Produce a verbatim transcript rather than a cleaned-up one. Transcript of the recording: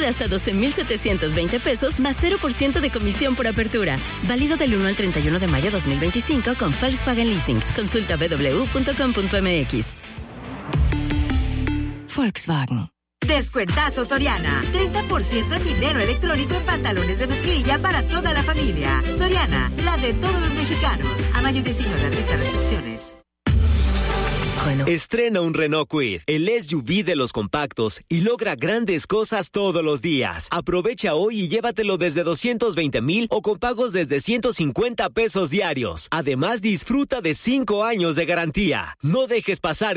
hasta doce mil setecientos veinte pesos más cero por ciento de comisión por apertura. Válido del uno al treinta y uno de mayo de dos mil veinticinco con Volkswagen Leasing. Consulta doble u doble u doble u punto com punto m x. Volkswagen. Descuentazo Soriana. treinta por ciento en dinero electrónico en pantalones de mezclilla para toda la familia. Soriana, la de todos los mexicanos. A mayo diecinueve, aplica restricciones. Estrena un Renault Kwid, el S U V de los compactos, y logra grandes cosas todos los días. Aprovecha hoy y llévatelo desde doscientos veinte mil o con pagos desde ciento cincuenta pesos diarios. Además, disfruta de cinco años de garantía. No dejes pasar